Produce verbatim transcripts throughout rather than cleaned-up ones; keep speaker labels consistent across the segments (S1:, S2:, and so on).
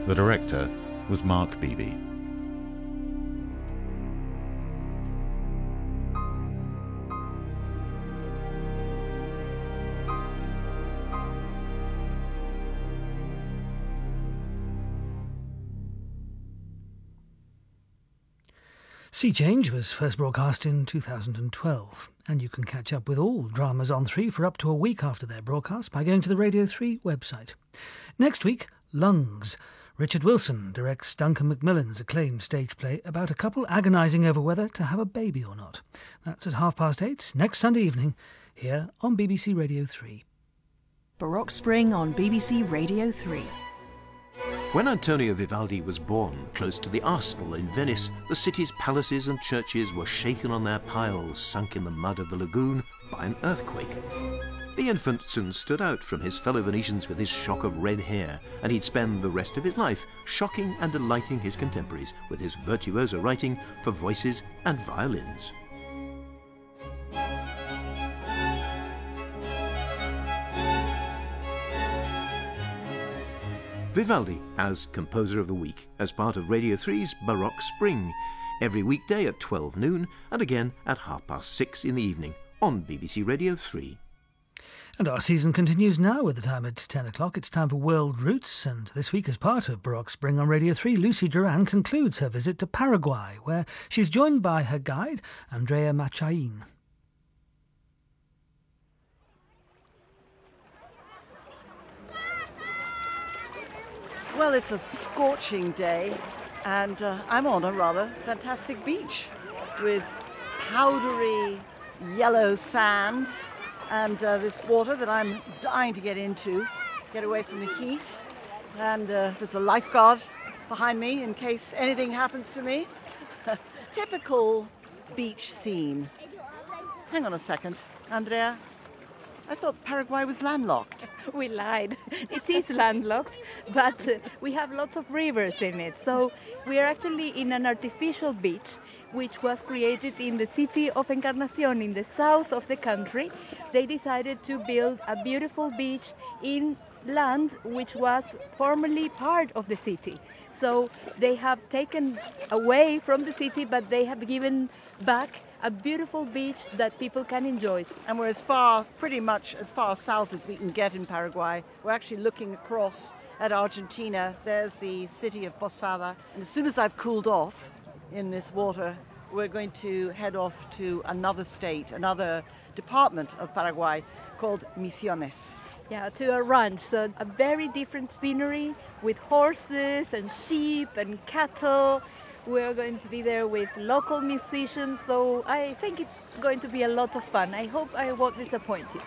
S1: The director was Mark Beebe.
S2: Sea Change was first broadcast in two thousand twelve, and you can catch up with all dramas on three for up to a week after their broadcast by going to the Radio three website. Next week, Lungs. Richard Wilson directs Duncan Macmillan's acclaimed stage play about a couple agonising over whether to have a baby or not. That's at half past eight next Sunday evening here on B B C Radio three.
S3: Baroque Spring on B B C Radio three.
S4: When Antonio Vivaldi was born close to the Arsenal in Venice, the city's palaces and churches were shaken on their piles, sunk in the mud of the lagoon by an earthquake. The infant soon stood out from his fellow Venetians with his shock of red hair, and he'd spend the rest of his life shocking and delighting his contemporaries with his virtuoso writing for voices and violins. Vivaldi as Composer of the Week, as part of Radio three's Baroque Spring, every weekday at twelve noon and again at half past six in the evening on B B C Radio three.
S2: And our season continues now with the time at ten o'clock. It's time for World Roots, and this week as part of Baroque Spring on Radio three, Lucy Duran concludes her visit to Paraguay, where she's joined by her guide, Andrea Machain.
S5: Well, it's a scorching day, and uh, I'm on a rather fantastic beach with powdery yellow sand and uh, this water that I'm dying to get into, get away from the heat. And uh, there's a lifeguard behind me in case anything happens to me. Typical beach scene. Hang on a second, Andrea. I thought Paraguay was landlocked.
S6: We lied. It is landlocked, but uh, we have lots of rivers in it. So we are actually in an artificial beach, which was created in the city of Encarnación in the south of the country. They decided to build a beautiful beach in land which was formerly part of the city. So they have taken away from the city, but they have given back a beautiful beach that people can enjoy.
S5: And we're as far, pretty much as far south as we can get in Paraguay. We're actually looking across at Argentina. There's the city of Posada. And as soon as I've cooled off in this water, we're going to head off to another state, another department of Paraguay called Misiones.
S6: Yeah, to a ranch. So a very different scenery with horses and sheep and cattle. We're going to be there with local musicians, so I think it's going to be a lot of fun. I hope I won't disappoint you.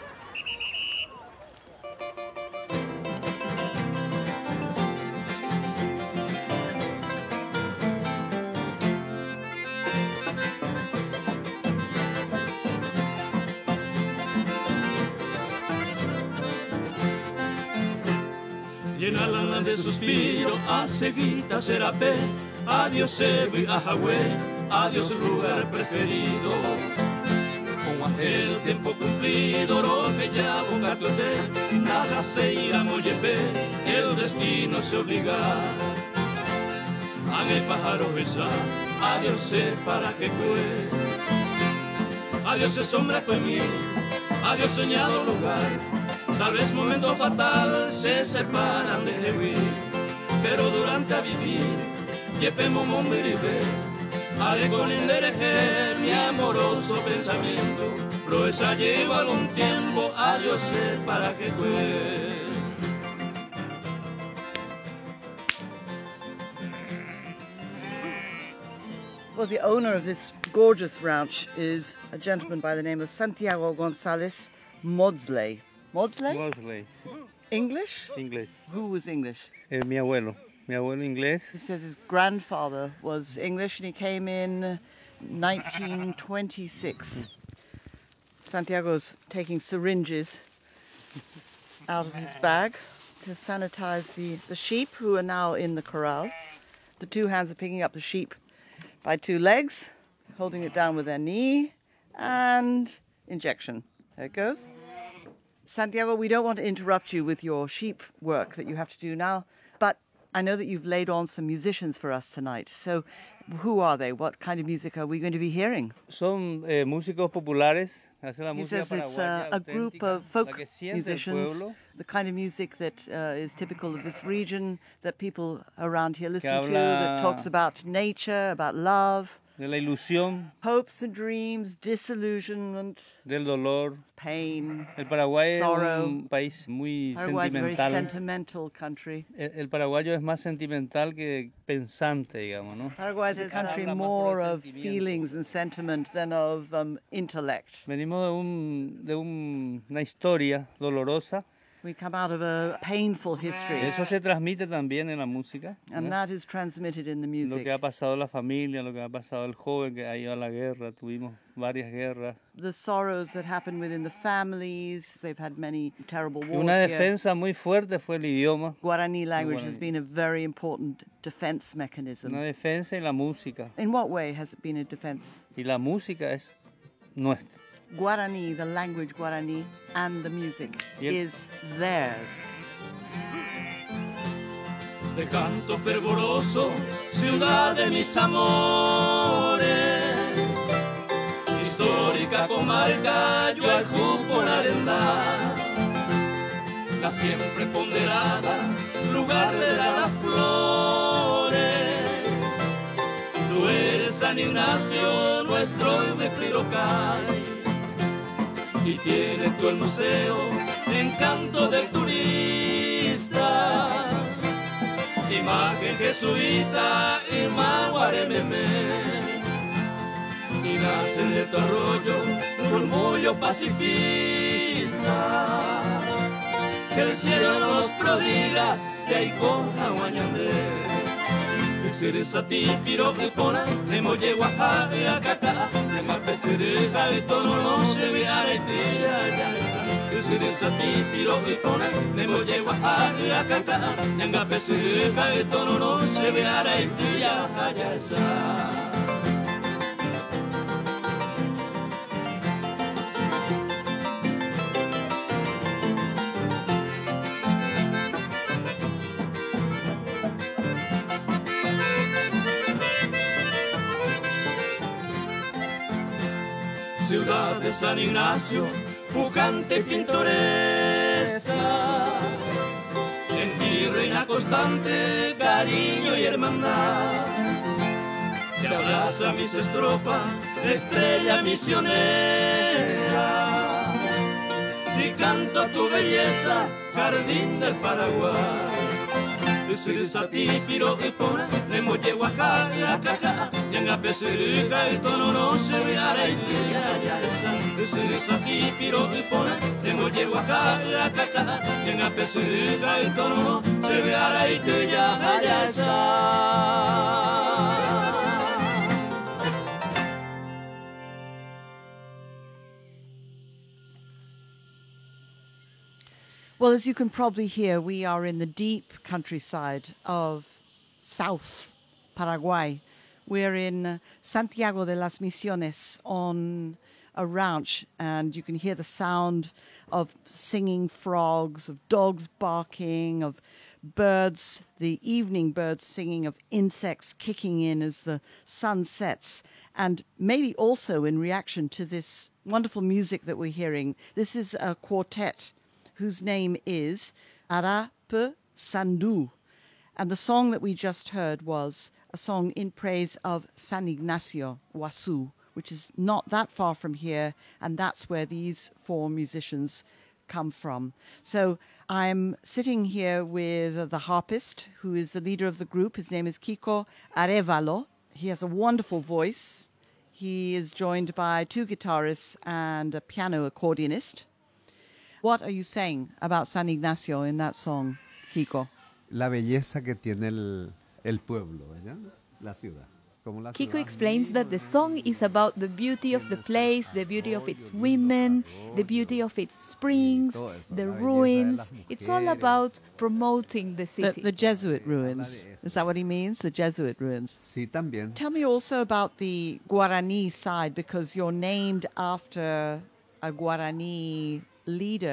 S7: Llena la lana de suspiro, a seguita serapé. Adiós Cebu y Ajagüe, adiós lugar preferido. Con aquel tiempo cumplido, lo que ya bocatuete, nada se irá moyepe, el destino se obliga. A mi pájaro esa, adiós sé para que cue. Adiós es sombra conmigo, adiós soñado lugar. Tal vez momento fatal se separan de huir, pero durante a vivir. Llevemos momberibe, haré con enderecer mi amoroso pensamiento. Proeza lleva algún tiempo, adiós sé para que fue.
S5: Well, the owner of this gorgeous ranch is a gentleman by the name of Santiago González Maudslay. Maudslay?
S8: Maudslay.
S5: English?
S8: English.
S5: Who was English?
S8: Eh, mi abuelo. Mi abuelo inglés.
S5: He says his grandfather was English and he came in nineteen twenty-six. Santiago's taking syringes out of his bag to sanitize the, the sheep who are now in the corral. The two hands are picking up the sheep by two legs, holding it down with their knee, and injection. There it goes. Santiago, we don't want to interrupt you with your sheep work that you have to do now, but I know that you've laid on some musicians for us tonight. So who are they? What kind of music are we going to be hearing?
S8: Son eh, músicos populares. Hacen la
S5: He
S8: música
S5: says it's
S8: paraguaya
S5: uh, a group
S8: auténtica,
S5: of
S8: la
S5: folk
S8: que siente el
S5: musicians,
S8: pueblo,
S5: the kind of music that uh, is typical of this region, that people around here listen to,
S8: habla-
S5: that talks about nature, about love,
S8: de la ilusión,
S5: hopes and dreams, disillusionment,
S8: del dolor.
S5: pain.
S8: El Paraguay
S5: Sorrow.
S8: es un país muy
S5: Paraguay is a very
S8: sentimental.
S5: sentimental country.
S8: El, el paraguayo es más sentimental que pensante, digamos, ¿no?
S5: Paraguay is a country more of feelings and sentiment than of um, intellect.
S8: Venimos de, un, de un- una historia dolorosa.
S5: We come out of a painful history,
S8: Eso se transmite también en la música.
S5: and
S8: ¿no?
S5: that is transmitted in the
S8: Lo
S5: music.
S8: que ha pasado a la familia, lo que ha pasado al joven que ha ido a la guerra. Tuvimos varias guerras.
S5: The sorrows that happen within the families. They've had many terrible
S8: Y
S5: wars
S8: una
S5: here.
S8: defensa muy fuerte fue el idioma.
S5: Guarani language has
S8: Guarani.
S5: been a very important defense mechanism.
S8: Una defensa y la música.
S5: In what way has it been a defense?
S8: Y la música es nuestra.
S5: Guarani, the language Guarani, and the music
S8: Y el-
S5: is theirs.
S7: De canto fervoroso, ciudad de mis amores, histórica comarca, yo al por arendar, la siempre ponderada, lugar de las flores. Tú eres San Ignacio, nuestro de Pirocay, y tiene tú el museo encanto del turista, imagen jesuita y maguarememe, y nacen de tu arroyo un murmullo pacifista, que el cielo nos prodiga de ahí con Guañandé. Eres a ti, piro que pona, nemo llego a jale a caca, nema pesere jale tono no se ve a la estrella ya esa. Eres a ti, piro que pona, nemo llego a jale a caca, nema pesere jale tono no se ve a la estrella ya esa. Ciudad de San Ignacio, pujante y pintoresca, en ti reina constante cariño y hermandad, te abraza mis estrofas, estrella misionera, y canto a tu belleza, jardín del Paraguay. Eres a ti, piro y pona, nemo llego a jala, caca, y en la peceruca el tono no se ve a la idea, ya esa. Eres a ti, piro y pona, nemo llego a jala, caca, y en la peceruca el tono no se ve a la idea, ya esa.
S5: Well, as you can probably hear, we are in the deep countryside of South Paraguay. We're in uh, Santiago de las Misiones on a ranch, and you can hear the sound of singing frogs, of dogs barking, of birds, the evening birds singing, of insects kicking in as the sun sets, and maybe also in reaction to this wonderful music that we're hearing. This is a quartet whose name is Arape Sandu. And the song that we just heard was a song in praise of San Ignacio Huasu, which is not that far from here, and that's where these four musicians come from. So I'm sitting here with the harpist, who is the leader of the group. His name is Kiko Arevalo. He has a wonderful voice. He is joined by two guitarists and a piano accordionist. What are you saying about San Ignacio in that song, Kiko?
S9: La belleza que tiene el, el pueblo, ¿verdad? La ciudad. Como la
S6: Kiko
S9: ciudad.
S6: explains that the song is about the beauty of the place, the beauty of its women, the beauty of its springs, the ruins. It's all about promoting the
S5: The,
S6: city.
S5: the Jesuit ruins. Is that what he means? The Jesuit ruins.
S9: Sí, también.
S5: Tell me also about the Guarani side, because you're named after a Guarani leader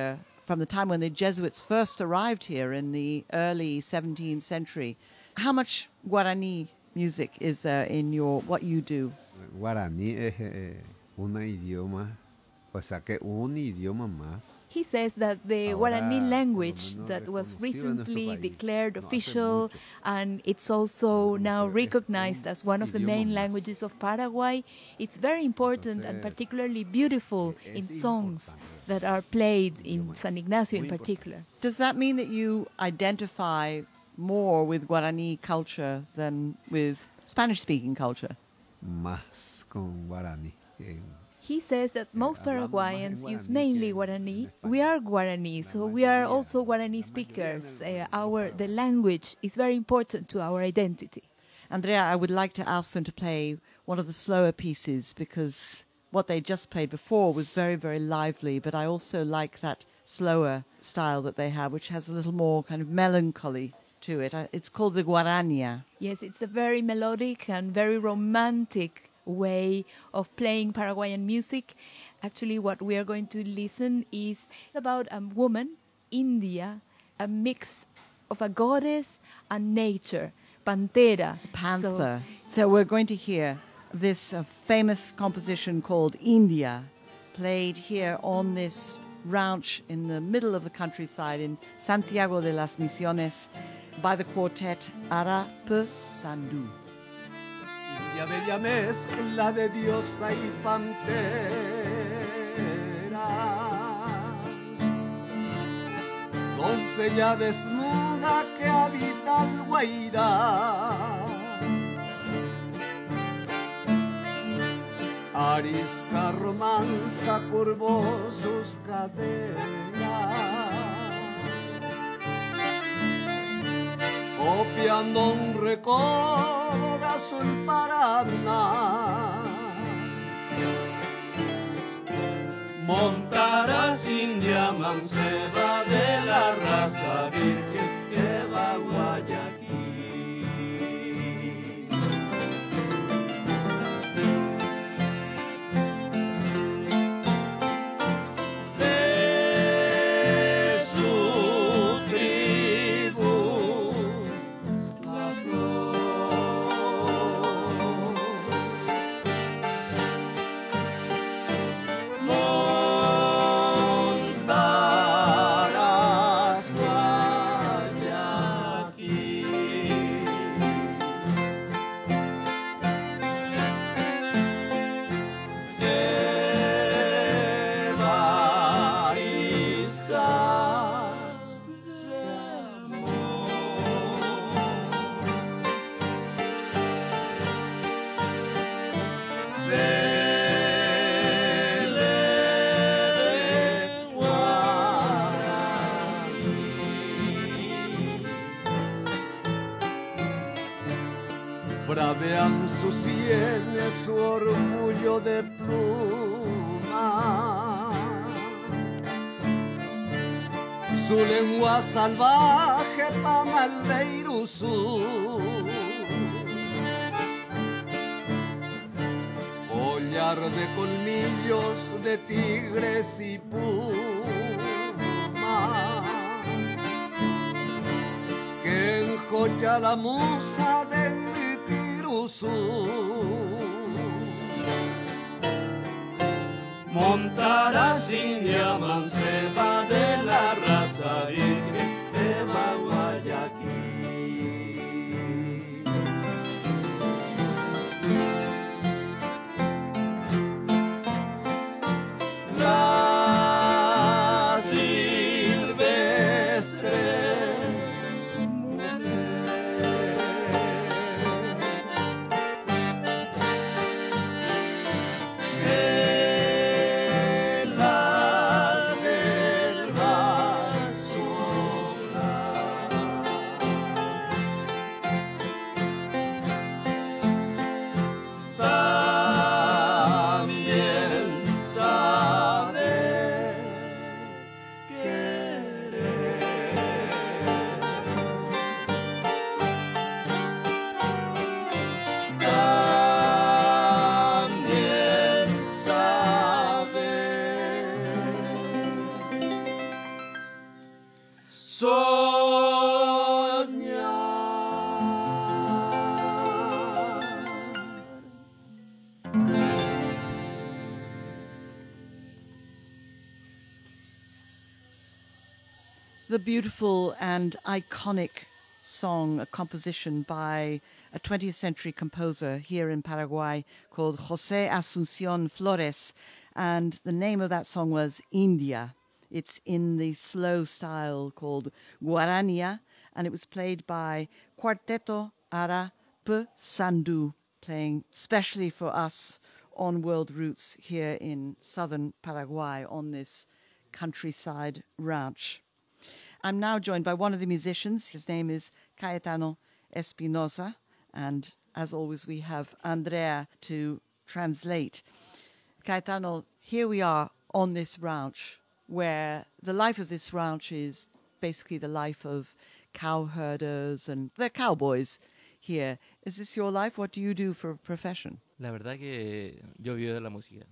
S5: from the time when the Jesuits first arrived here in the early seventeenth century. How much Guarani music is there in your what you do?
S9: Guaraní es eh, un idioma, o sea que un idioma más.
S6: He says that the
S9: Ahora,
S6: Guarani
S9: por lo
S6: language
S9: menos
S6: that was
S9: reconocido en nuestro
S6: recently
S9: país,
S6: declared
S9: no hace
S6: official
S9: mucho.
S6: and it's also now
S9: Entonces, es
S6: recognized
S9: un
S6: as one of the
S9: idioma
S6: main
S9: más.
S6: languages of Paraguay. It's very important and
S9: Entonces,
S6: particularly beautiful
S9: es
S6: in songs
S9: importante.
S6: that are played in
S9: Idioma.
S6: San Ignacio in
S9: Muy importante.
S6: particular.
S5: Does that mean that you identify more with Guarani culture than with Spanish-speaking culture?
S9: Más con guaraní. que-
S6: He says that most
S9: hablamos más en
S6: Paraguayans use
S9: guaraní
S6: mainly
S9: que en
S6: Guarani.
S9: español.
S6: We are Guarani, so we are also Guarani speakers. Uh, our the language is very important to our identity.
S5: Andrea, I would like to ask them to play one of the slower pieces because what they just played before was very, very lively, but I also like that slower style that they have, which has a little more kind of melancholy to it. Uh, It's called the Guarania.
S6: Yes, it's a very melodic and very romantic way of playing Paraguayan music. Actually, what we are going to listen is about a woman, India, a mix of a goddess and nature, Pantera.
S5: Panther. So, we're going to hear this uh, famous composition called India, played here on this ranch in the middle of the countryside in Santiago de las Misiones by the quartet Arape Sandu.
S10: India bella mezcla de diosa y pantera, doncella desnuda que habita el Guairá. Arisca romanza curvó sus caderas, copiando un recodo de azul Paraná.
S7: Montarás India manceba de la raza virgen que va a Guayaquil. De su tribu la flor. Montarás Guayaquil. Evarisca de amor. Vele de Guaraní.
S10: Bravean sus sienes su orgullo de pluma, su lengua salvaje Tamaldeiruzú, collar de colmillos de tigres y pumas, que enjolla la musa del Tiruzú.
S7: Montarás India manceba de la raza virgen que va a Guayaquil. La silvestre en la selva
S5: the beautiful and iconic song, a composition by a twentieth century composer here in Paraguay called José Asunción Flores. And the name of that song was India. It's in the slow style called Guarania, and it was played by Quarteto Ara P. Sandu, playing specially for us on World Roots here in southern Paraguay on this countryside ranch. I'm now joined by one of the musicians. His name is Caetano Espinosa, and as always we have Andrea to translate. Caetano, here we are on this ranch where the life of this ranch is basically the life of cow herders and they're cowboys here. Is this your life? What do you do for a profession?
S11: La verdad que yo vivo de la música.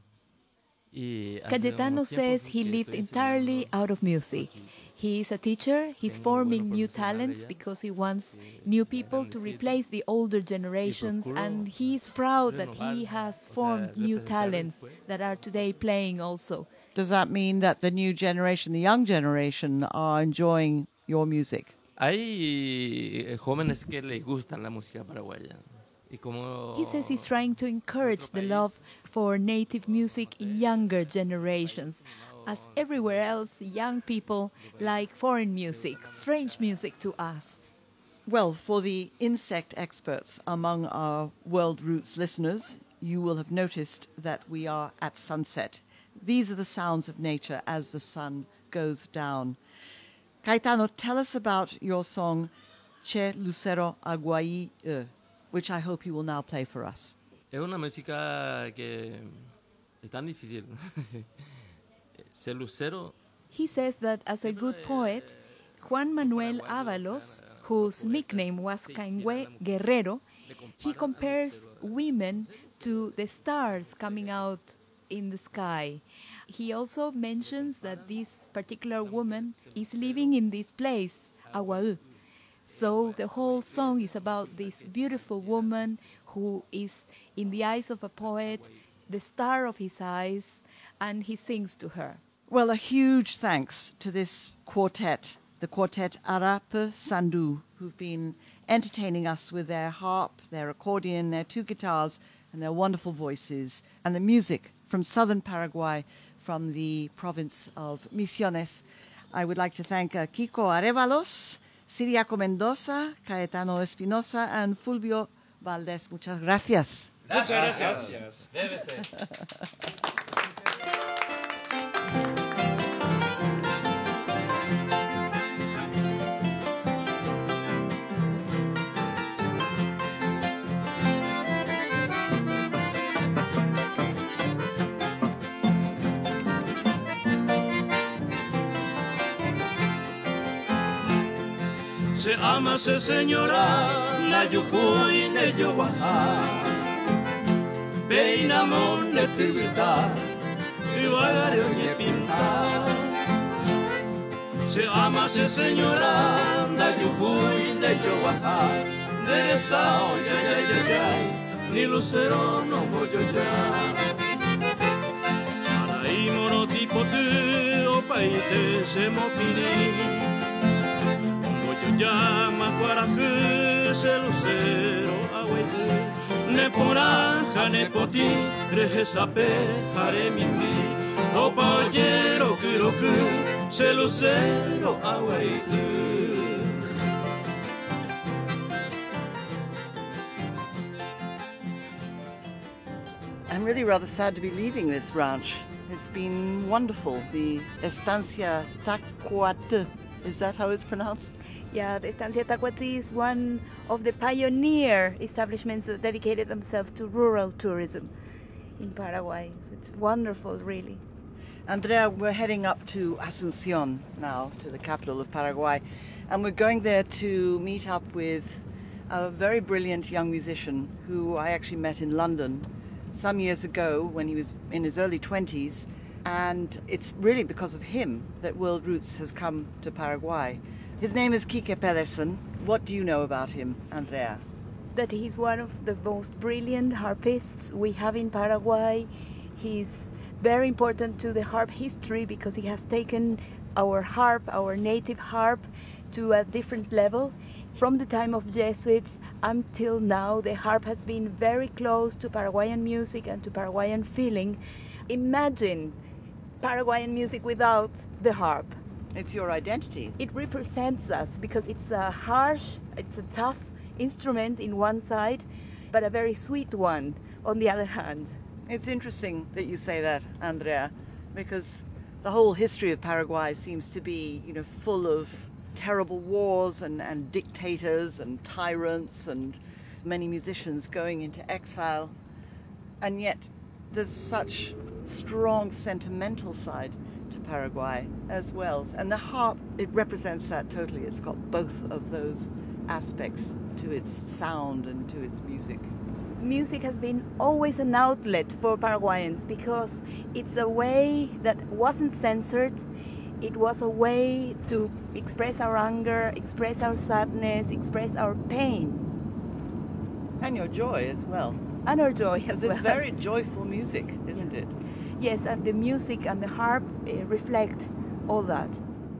S6: Cayetano says he lives entirely out of music. He is a teacher, he's forming new talents because he wants new people to replace the older generations, and he is proud that he has formed new talents that are today playing also.
S5: Does that mean that the new generation, the young generation, are enjoying your music?
S11: Hay jóvenes que les gusta la música paraguaya.
S6: He says he's trying to encourage the love for native music in younger generations. As everywhere else, young people like foreign music, strange music to us.
S5: Well, for the insect experts among our World Roots listeners, you will have noticed that we are at sunset. These are the sounds of nature as the sun goes down. Caetano, tell us about your song Che Lucero Aguaí, which I hope you will now play for us.
S11: Es una música que es tan difícil. Che Lucero.
S6: He says that as a good poet, Juan Manuel Ábalos, whose nickname was Caingüe Guerrero, he compares women to the stars coming out in the sky. He also mentions that this particular woman is living in this place, Aguaú. So the whole song is about this beautiful woman who is, in the eyes of a poet, the star of his eyes, and he sings to her.
S5: Well, a huge thanks to this quartet, the quartet Ara P. Sandu, who've been entertaining us with their harp, their accordion, their two guitars, and their wonderful voices, and the music from southern Paraguay, from the province of Misiones. I would like to thank uh, Kiko Arevalos, Siriaco Mendoza, Caetano Espinosa, and Fulvio Valdés. Muchas gracias.
S7: Muchas gracias. Debe ser. Se ama, se señora, la yujuy de Yoguajá. Peinamón de Tibita, y Guagareo y Pinta. Se ama, se señora, la yujuy de Yoguajá. De esa olla, ya, ya, ya, ni lucero no voy ya. Para y moro tipo te, o paite se mopini. Llama para que se lucero aguaite ne poranja ne poti reje sape jare mimi o payero kiro que se lucero aguaite.
S5: I'm really rather sad to be leaving this ranch. It's been wonderful. The Estancia Tacuate, is that how it's pronounced?
S6: Yeah, the Estancia Tacuati is one of the pioneer establishments that dedicated themselves to rural tourism in Paraguay. So it's wonderful, really.
S5: Andrea, we're heading up to Asunción now, to the capital of Paraguay, and we're going there to meet up with a very brilliant young musician who I actually met in London some years ago when he was in his early twenties, and it's really because of him that World Roots has come to Paraguay. His name is Kike Pedersen. What do you know about him, Andrea?
S6: That he's one of the most brilliant harpists we have in Paraguay. He's very important to the harp history because he has taken our harp, our native harp, to a different level. From the time of Jesuits until now, the harp has been very close to Paraguayan music and to Paraguayan feeling. Imagine Paraguayan music without the harp.
S5: It's your identity.
S6: It represents us because it's a harsh, it's a tough instrument in one side, but a very sweet one on the other hand.
S5: It's interesting that you say that, Andrea, because the whole history of Paraguay seems to be, you know, full of terrible wars and, and dictators and tyrants and many musicians going into exile. And yet there's such strong sentimental side to Paraguay as well. And the harp, it represents that totally. It's got both of those aspects to its sound and to its music.
S6: Music has been always an outlet for Paraguayans because it's a way that wasn't censored. It was a way to express our anger, express our sadness, express our pain.
S5: And your joy as well.
S6: And our joy as well.
S5: It's very joyful music, isn't
S6: yeah.
S5: it?
S6: Yes, and the music and the harp uh, reflect all that.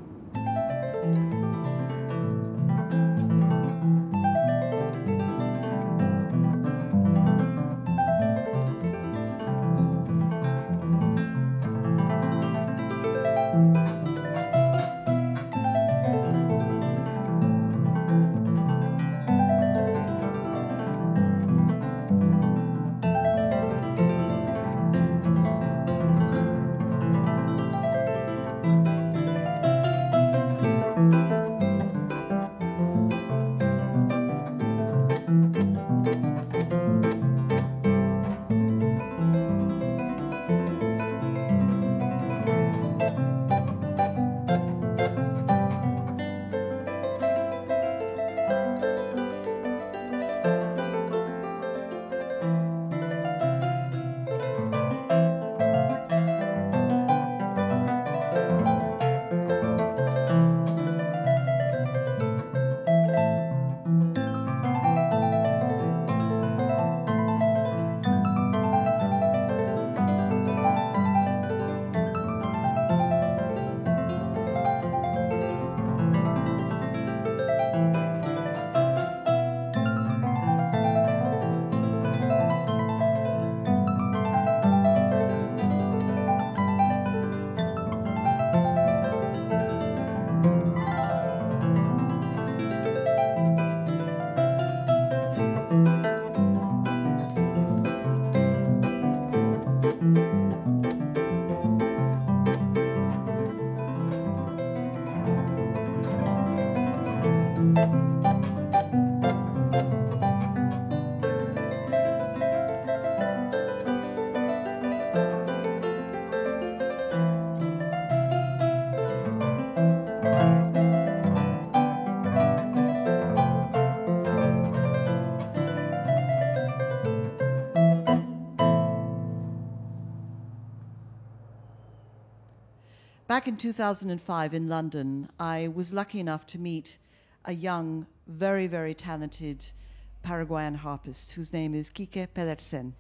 S5: Back in two thousand five in London, I was lucky enough to meet a young, very, very talented Paraguayan harpist whose name is Quique Pedersen.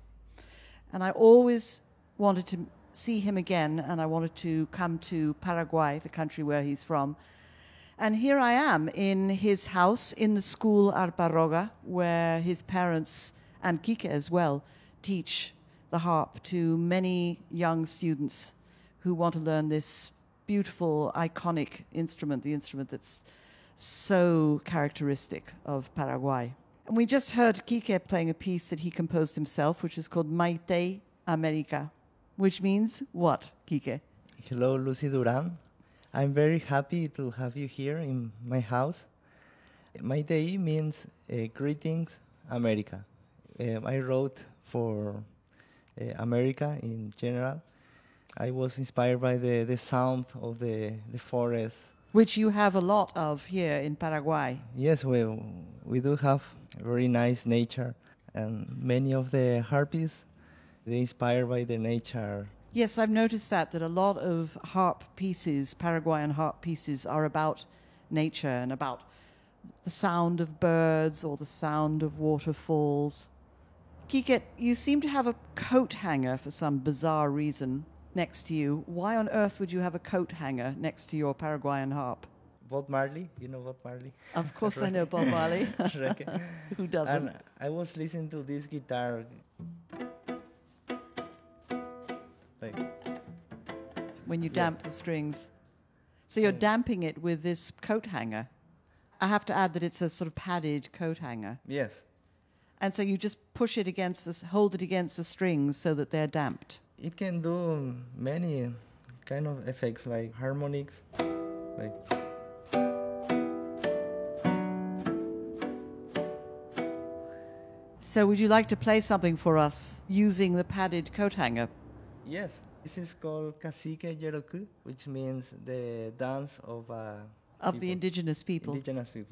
S5: And I always wanted to see him again, and I wanted to come to Paraguay, the country where he's from. And here I am in his house in the school Alparroga, where his parents, and Quique as well, teach the harp to many young students who want to learn this beautiful, iconic instrument, the instrument that's so characteristic of Paraguay. And we just heard Quique playing a piece that he composed himself, which is called Maite America, which means what, Quique?
S12: Hello, Lucy Duran. I'm very happy to have you here in my house. Maite means uh, greetings, America. Um, I wrote for uh, America in general. I was inspired by the, the sound of the, the forest.
S5: Which you have a lot of here in Paraguay.
S12: Yes, we, we do have very nice nature, and many of the harpists, they're inspired by the nature.
S5: Yes, I've noticed that, that a lot of harp pieces, Paraguayan harp pieces, are about nature and about the sound of birds or the sound of waterfalls. Quique, you seem to have a coat hanger for some bizarre reason next to you. Why on earth would you have a coat hanger next to your Paraguayan harp?
S12: Bob Marley, you know Bob Marley?
S5: Of course I know Bob Marley. Who doesn't?
S12: And I was listening to this guitar. Like,
S5: when you damp the strings. So you're damping it with this coat hanger. I have to add that it's a sort of padded coat hanger.
S12: Yes.
S5: And so you just push it against the, hold it against the strings so that they're damped.
S12: It can do many kind of effects like harmonics, like.
S5: So would you like to play something for us using the padded coat hanger?
S12: Yes. This is called Cacique Yeroku, which means the dance of uh,
S5: of
S12: people.
S5: the indigenous people.
S12: Indigenous people.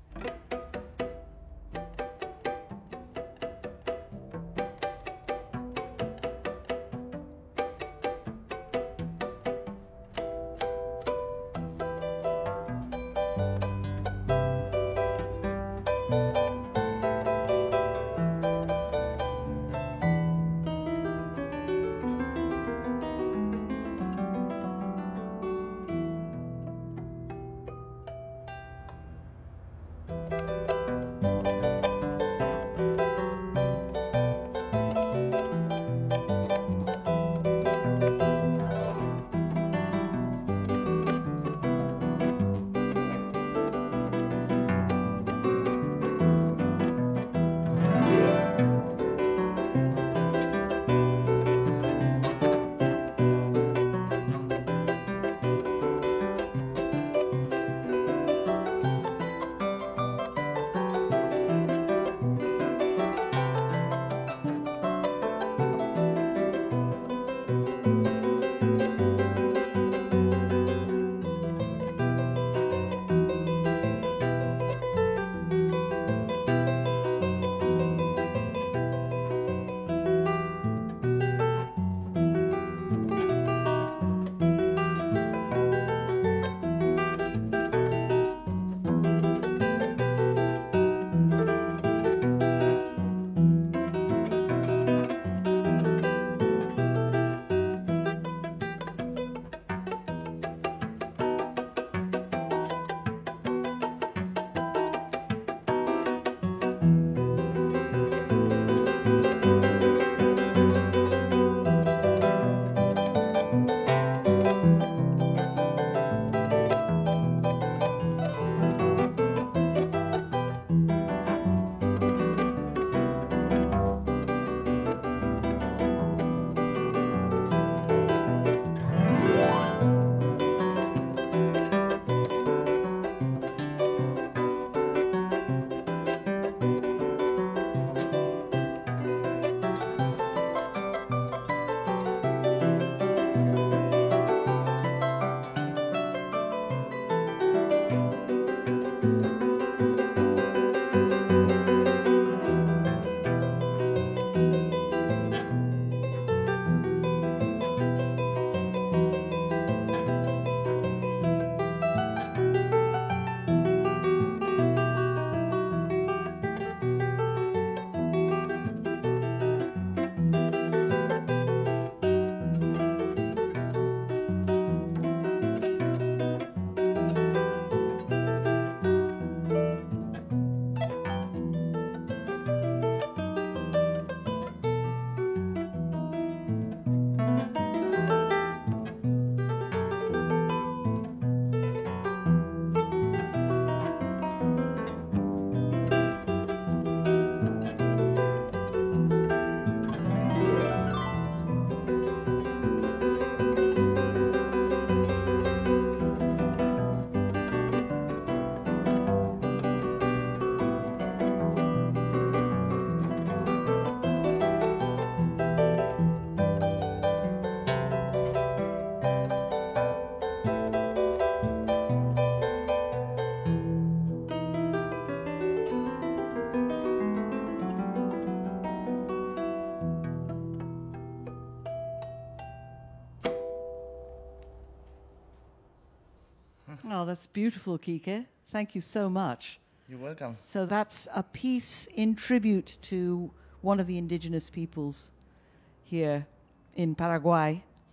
S5: Oh, that's beautiful, Kike. Thank you so much.
S12: You're welcome.
S5: So that's a piece in tribute to one of the indigenous peoples here in Paraguay.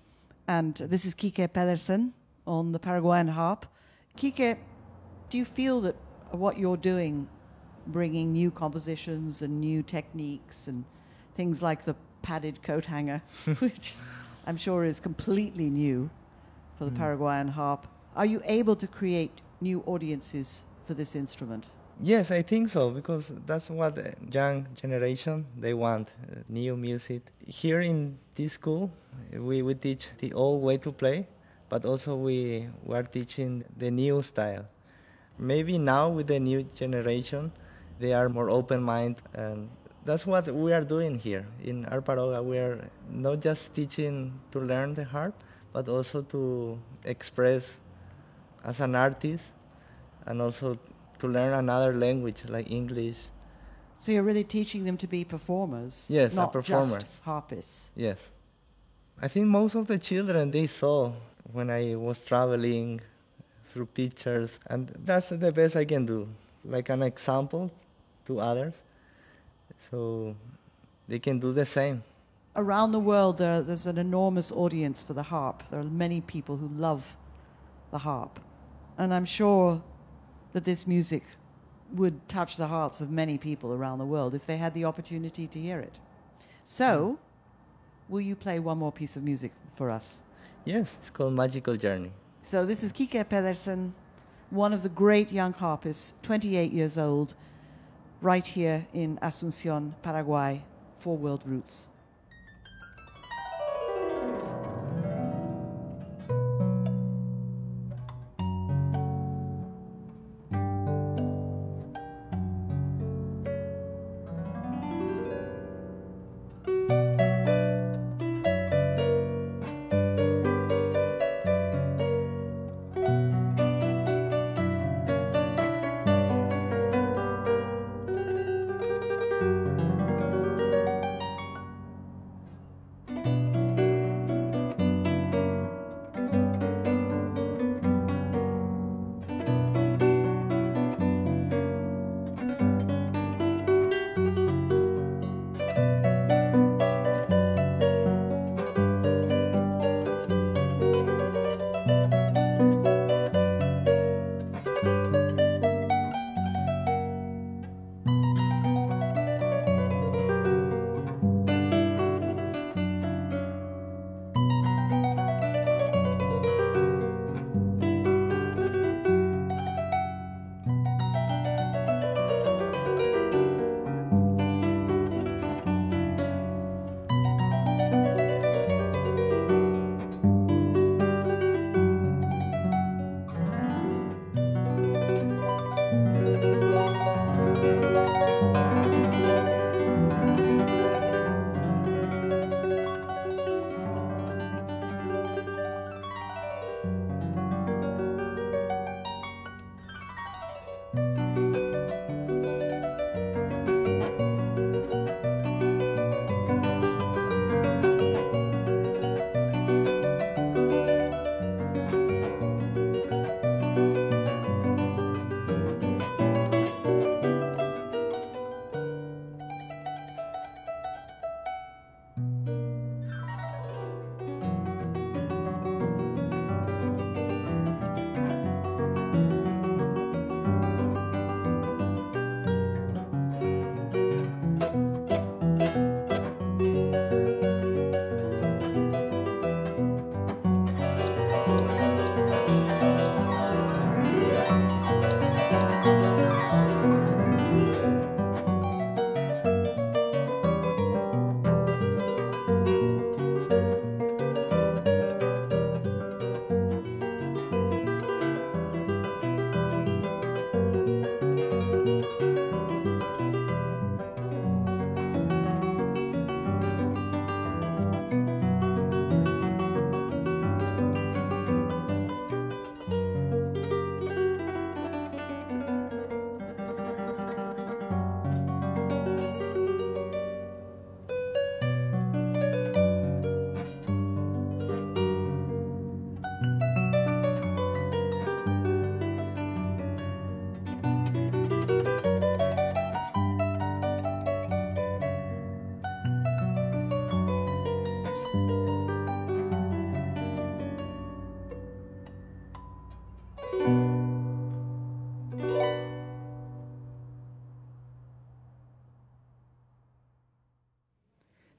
S5: and this is Kike Pedersen on the Paraguayan harp. Kike, do you feel that what you're doing, bringing new compositions and new techniques and things like the padded coat hanger, which I'm sure is completely new for the mm. Paraguayan harp, are you able to create new audiences for this instrument?
S12: Yes, I think so, because that's what the young generation, they want, uh, new music. Here in this school, we, we teach the old way to play, but also we, we are teaching the new style. Maybe now with the new generation, they are more open-minded, and that's what we are doing here. In Arparoga, we are not just teaching to learn the harp, but also to express as an artist, and also to learn another language like English.
S5: So you're really teaching them to be performers,
S12: yes,
S5: not
S12: performers.
S5: just harpists.
S12: Yes. I think most of the children, they saw when I was traveling through pictures, and that's the best I can do, like an example to others, so they can do the same.
S5: Around the world, there, there's an enormous audience for the harp. There are many people who love the harp, and I'm sure that this music would touch the hearts of many people around the world if they had the opportunity to hear it. So, will you play one more piece of music for us?
S12: Yes, it's called Magical Journey.
S5: So this is Kike Pedersen, one of the great young harpists, twenty-eight years old, right here in Asunción, Paraguay, for World Roots.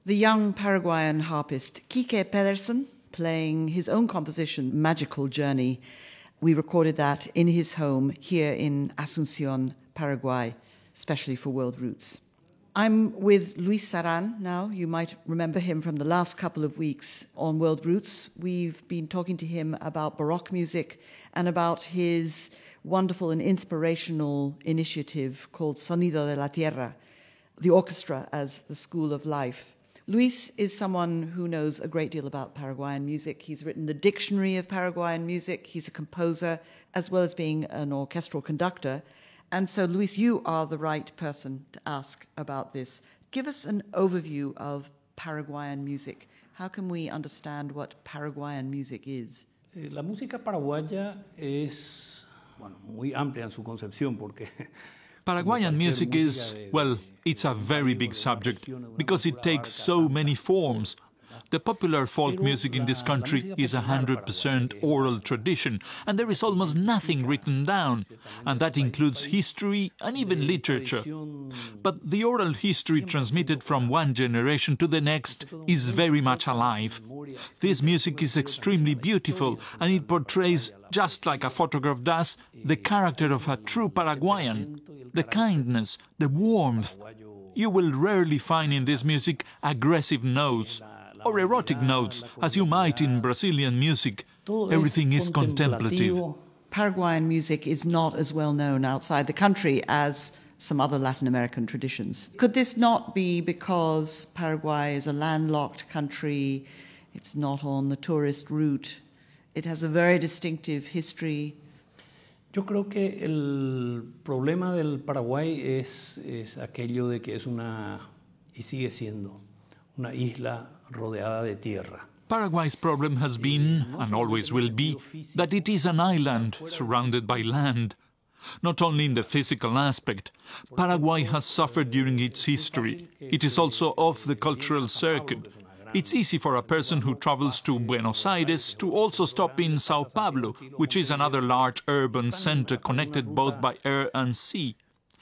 S5: The young Paraguayan harpist Quique Pedersen playing his own composition, Magical Journey. We recorded that in his home here in Asunción, Paraguay, especially for World Roots. I'm with Luis Saran now. You might remember him from the last couple of weeks on World Roots. We've been talking to him about Baroque music and about his wonderful and inspirational initiative called Sonido de la Tierra, the orchestra as the school of life. Luis is someone who knows a great deal about Paraguayan music. He's written the Dictionary of Paraguayan Music. He's a composer, as well as being an orchestral conductor. And so, Luis, you are the right person to ask about this. Give us an overview of Paraguayan music. How can we understand what Paraguayan music is?
S13: La música paraguaya es, bueno, muy amplia en su concepción porque
S14: Paraguayan music is, well, it's a very big subject because it takes so many forms. The popular folk music in this country is a hundred percent oral tradition, and there is almost nothing written down, and that includes history and even literature. But the oral history transmitted from one generation to the next is very much alive. This music is extremely beautiful, and it portrays, just like a photograph does, the character of a true Paraguayan, the kindness, the warmth. You will rarely find in this music aggressive notes or erotic notes, as you might in Brazilian music. Everything is contemplative.
S5: Paraguayan music is not as well known outside the country as some other Latin American traditions. Could this not be because Paraguay is a landlocked country, it's not on the tourist route, it has a very distinctive history?
S13: Yo creo que el problema del Paraguay es, es aquello de que es una, y sigue siendo, una isla rodeada de tierra.
S14: Paraguay's problem has been, and always will be, that it is an island surrounded by land. Not only in the physical aspect, Paraguay has suffered during its history. It is also off the cultural circuit. It's easy for a person who travels to Buenos Aires to also stop in Sao Paulo, which is another large urban center connected both by air and sea.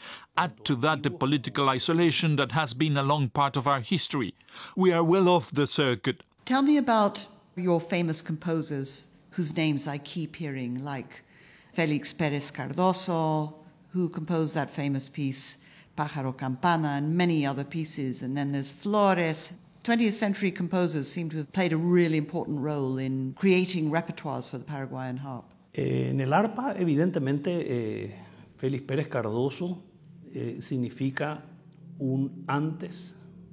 S14: Add to that the political isolation that has been a long part of our history. We are well off the circuit.
S5: Tell me about your famous composers whose names I keep hearing, like Félix Pérez Cardoso, who composed that famous piece, Pájaro Campana, and many other pieces. And then there's Flores. twentieth century composers seem to have played a really important role in creating repertoires for the Paraguayan harp.
S13: Eh, en el arpa, evidentemente, eh, Félix Pérez Cardoso eh, significa un antes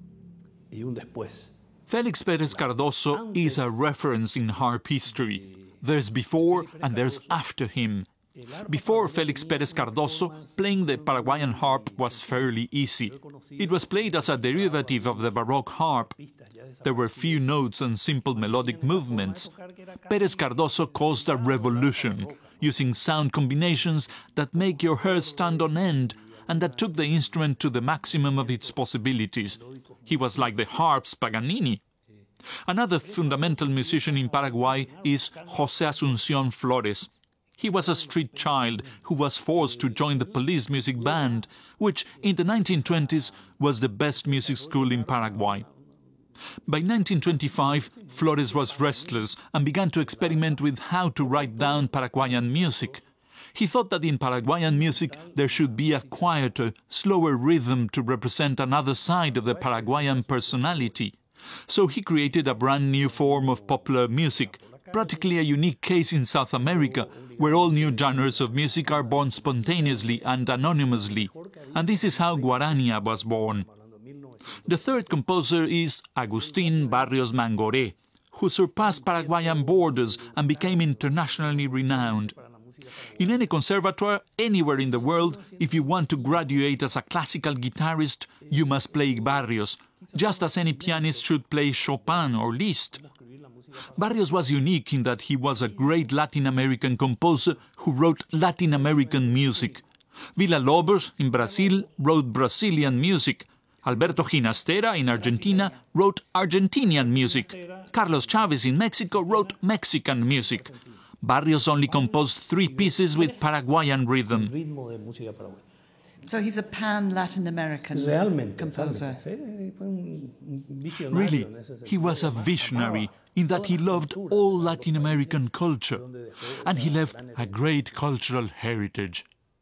S13: y un después.
S14: Félix Pérez Cardoso is a reference in harp history. There's before and there's after him. Before Félix Pérez Cardoso, playing the Paraguayan harp was fairly easy. It was played as a derivative of the Baroque harp. There were few notes and simple melodic movements. Pérez Cardoso caused a revolution, using sound combinations that make your hair stand on end and that took the instrument to the maximum of its possibilities. He was like the harp's Paganini. Another fundamental musician in Paraguay is José Asunción Flores. He was a street child who was forced to join the police music band, which in the nineteen twenties was the best music school in Paraguay. By nineteen twenty-five, Flores was restless and began to experiment with how to write down Paraguayan music. He thought that in Paraguayan music there should be a quieter, slower rhythm to represent another side of the Paraguayan personality. So he created a brand new form of popular music, practically a unique case in South America, where all new genres of music are born spontaneously and anonymously. And this is how Guarania was born. The third composer is Agustín Barrios Mangoré, who surpassed Paraguayan borders and became internationally renowned. In any conservatoire, anywhere in the world, if you want to graduate as a classical guitarist, you must play Barrios, just as any pianist should play Chopin or Liszt. Barrios was unique in that he was a great Latin American composer who wrote Latin American music. Villa-Lobos in Brazil wrote Brazilian music. Alberto Ginastera in Argentina wrote Argentinian music. Carlos Chávez in Mexico wrote Mexican music. Barrios only composed three pieces with Paraguayan rhythm.
S5: So he's a pan-Latin American
S13: Realmente,
S5: composer.
S13: realmente. Sí, fue un visionario
S14: Really,
S13: en ese sentido.
S14: he was a visionary in that he loved all Latin American culture, and he left a great cultural heritage.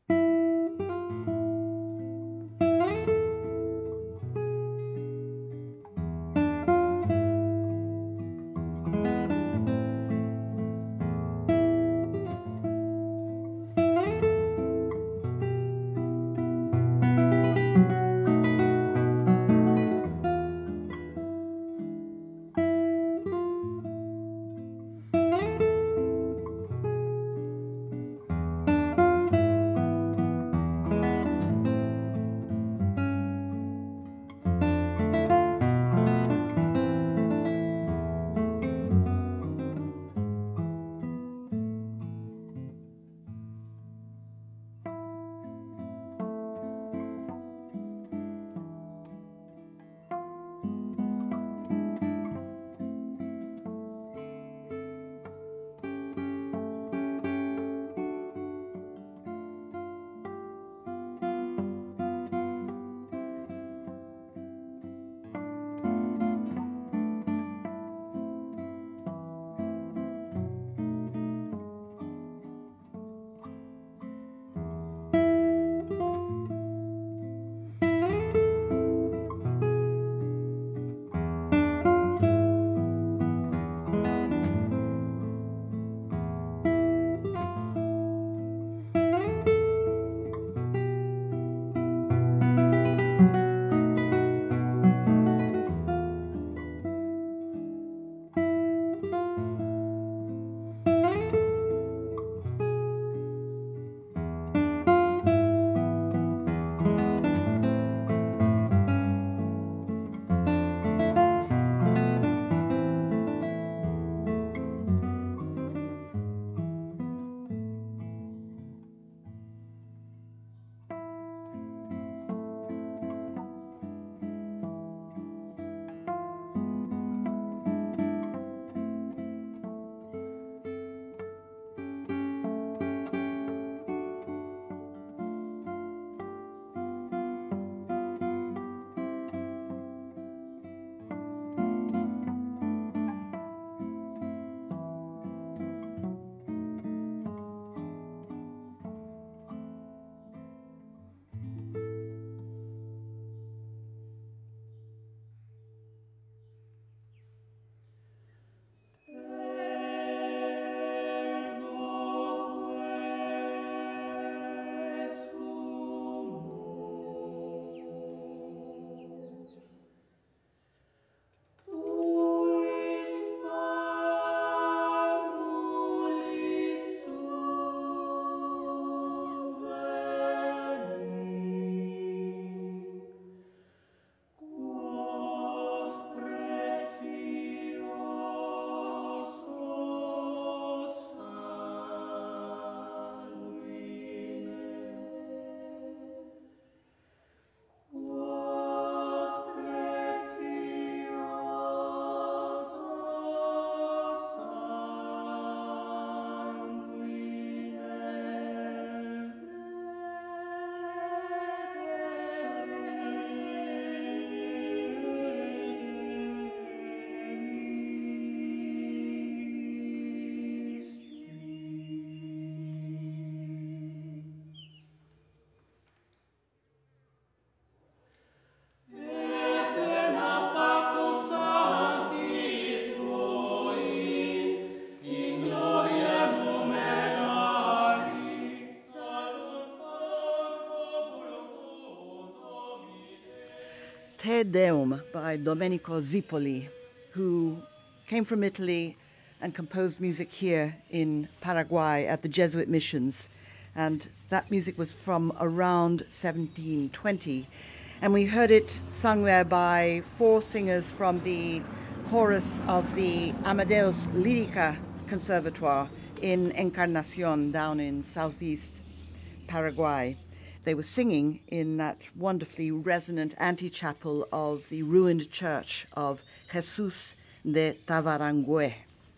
S5: Te Deum by Domenico Zipoli, who came from Italy and composed music here in Paraguay at the Jesuit missions. And that music was from around seventeen twenty. And we heard it sung there by four singers from the chorus of the Amadeus Lyrica Conservatoire in Encarnacion down in southeast Paraguay. They were singing in that wonderfully resonant antechapel of the ruined church of Jesus de Tavarangüe,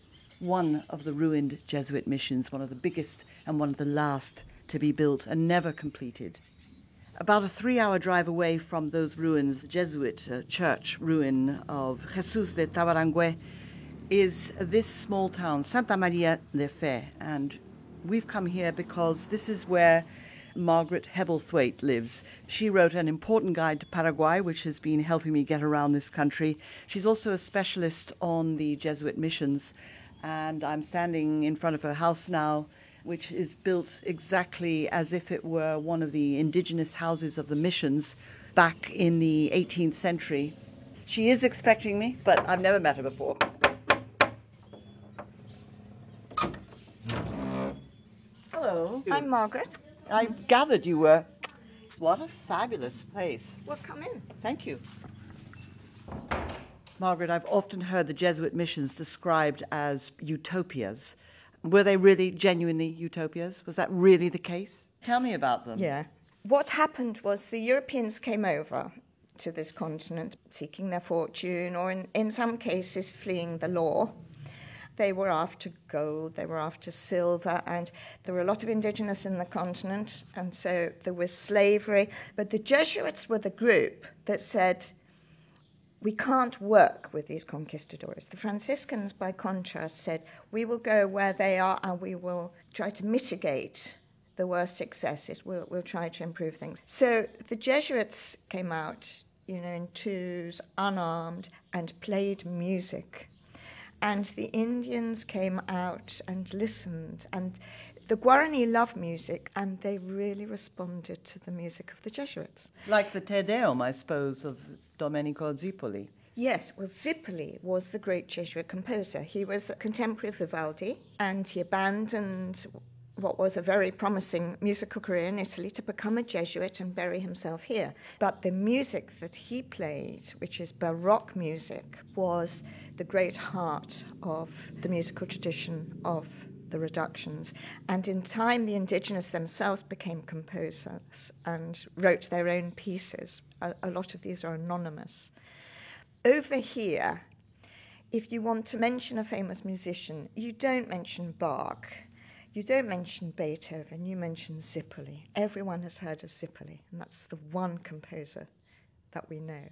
S5: one of the ruined Jesuit missions, one of the biggest and one of the last to be built and never completed. About a three-hour drive away from those ruins, Jesuit uh, church ruin of Jesus de Tabarangue, is this small town, Santa Maria de Fe. And we've come here because this is where Margaret Hebblethwaite lives. She wrote an important guide to Paraguay, which has been helping me get around this country. She's also a specialist on the Jesuit missions, and I'm standing in front of her house now, which is built exactly as if it were one of the indigenous houses of the missions back in the eighteenth century. She is expecting me, but I've never met her before. Hello.
S15: I'm Margaret.
S5: I gathered you were. What a fabulous place.
S15: Well, come in.
S5: Thank you. Margaret, I've often heard the Jesuit missions described as utopias. Were they really genuinely utopias? Was that really the case? Tell me about them.
S15: Yeah. What happened was the Europeans came over to this continent seeking their fortune, or in, in some cases fleeing the law. They were after gold, they were after silver, and there were a lot of indigenous in the continent, and so there was slavery. But the Jesuits were the group that said, we can't work with these conquistadors. The Franciscans, by contrast, said, we will go where they are and we will try to mitigate the worst excesses. We'll, we'll try to improve things. So the Jesuits came out, you know, in twos, unarmed, and played music. And the Indians came out and listened. And the Guarani loved music, and they really responded to the music of the Jesuits.
S5: Like the Te Deum, I suppose, of Domenico Zipoli.
S15: Yes, well, Zipoli was the great Jesuit composer. He was a contemporary of Vivaldi, and he abandoned what was a very promising musical career in Italy to become a Jesuit and bury himself here. But the music that he played, which is Baroque music, was the great heart of the musical tradition of the reductions. And in time, the indigenous themselves became composers and wrote their own pieces. A, a lot of these are anonymous. Over here, if you want to mention a famous musician, you don't mention Bach, you don't mention Beethoven, you mention Zipoli. Everyone has heard of Zipoli, and that's the one composer that we know.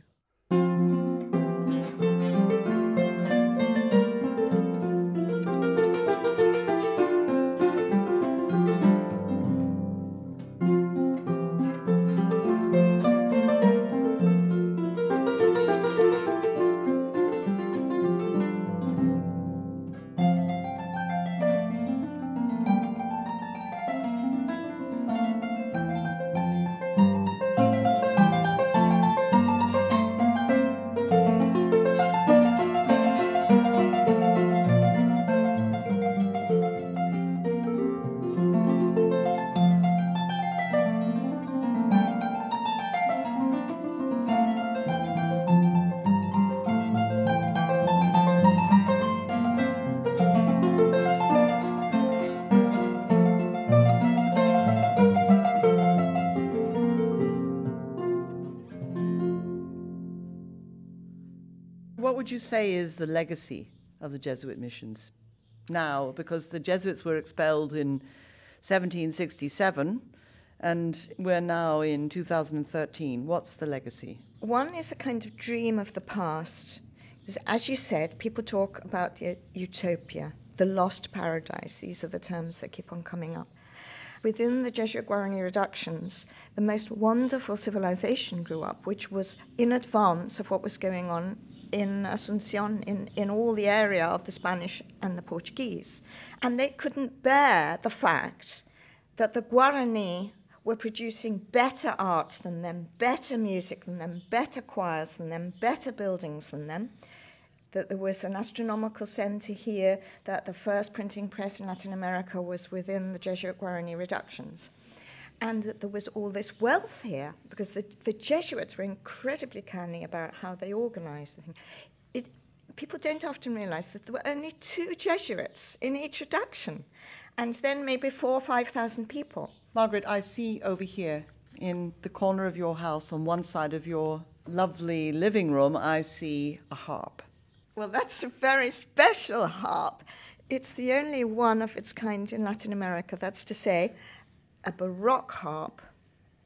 S5: What would you say is the legacy of the Jesuit missions now? Because the Jesuits were expelled in seventeen sixty-seven, and we're now in two thousand thirteen. What's the legacy?
S15: One is a kind of dream of the past. As you said, people talk about the utopia, the lost paradise. These are the terms that keep on coming up. Within the Jesuit Guarani reductions, the most wonderful civilization grew up, which was in advance of what was going on in Asunción, in, in all the area of the Spanish and the Portuguese. And they couldn't bear the fact that the Guarani were producing better art than them, better music than them, better choirs than them, better buildings than them, that there was an astronomical center here, that the first printing press in Latin America was within the Jesuit Guarani reductions, and that there was all this wealth here, because the, the Jesuits were incredibly canny about how they organized the thing. It, people don't often realize that there were only two Jesuits in each reduction, and then maybe four or five thousand people.
S5: Margaret, I see over here in the corner of your house, on one side of your lovely living room, I see a harp.
S15: Well, that's a very special harp. It's the only one of its kind in Latin America. That's to say, a Baroque harp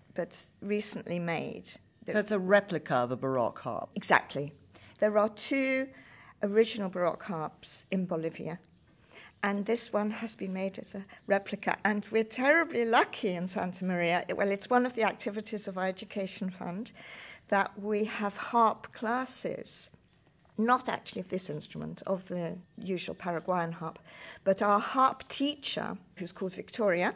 S15: but recently made.
S5: That's a replica of a Baroque harp.
S15: Exactly. There are two original Baroque harps in Bolivia, and this one has been made as a replica, and we're terribly lucky in Santa Maria. Well, it's one of the activities of our education fund that we have harp classes, not actually of this instrument, of the usual Paraguayan harp, but our harp teacher, who's called Victoria,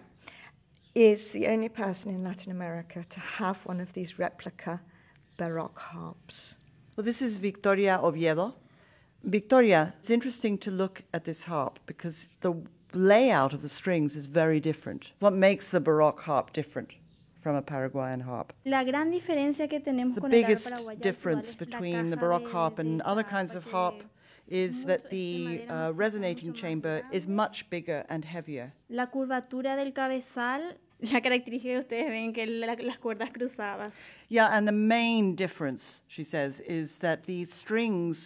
S15: is the only person in Latin America to have one of these replica Baroque harps.
S5: Well, this is Victoria Oviedo. Victoria, it's interesting to look at this harp because the layout of the strings is very different. What makes the Baroque harp different from a Paraguayan harp?
S16: La gran diferencia que tenemos
S5: The
S16: con el harp
S5: biggest
S16: paraguayo
S5: difference
S16: actual es la
S5: between the
S16: caja
S5: Baroque
S16: de-
S5: harp and
S16: de
S5: other
S16: la
S5: kinds of
S16: parte
S5: harp
S16: de-
S5: is that the uh, resonating chamber is much bigger and heavier.
S16: La curvatura del cabezal, la característica que ustedes ven, que la- las cuerdas cruzadas.
S5: Yeah, and the main difference, she says, is that the strings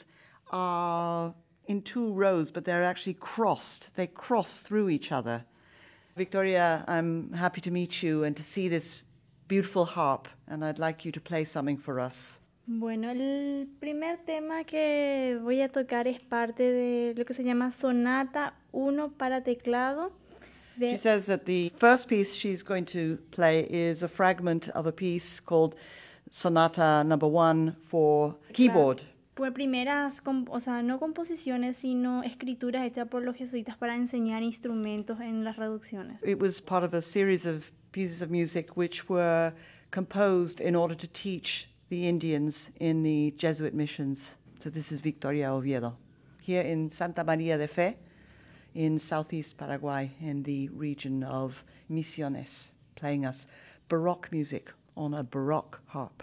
S5: are in two rows, but they're actually crossed. They cross through each other. Victoria, I'm happy to meet you and to see this beautiful harp, and I'd like you to play something for us.
S16: Bueno, el primer tema que voy a tocar es parte de lo que se llama Sonata uno para teclado. De
S5: She says that the first piece she's going to play is a fragment of a piece called Sonata Number One for keyboard.
S16: por primeras, com- o sea, no composiciones, sino escrituras hechas por los jesuitas para enseñar instrumentos en las reducciones.
S5: It was part of a series of pieces of music which were composed in order to teach the Indians in the Jesuit missions. So this is Victoria Oviedo, here in Santa Maria de Fe, in southeast Paraguay, in the region of Misiones, playing us Baroque music on a Baroque harp.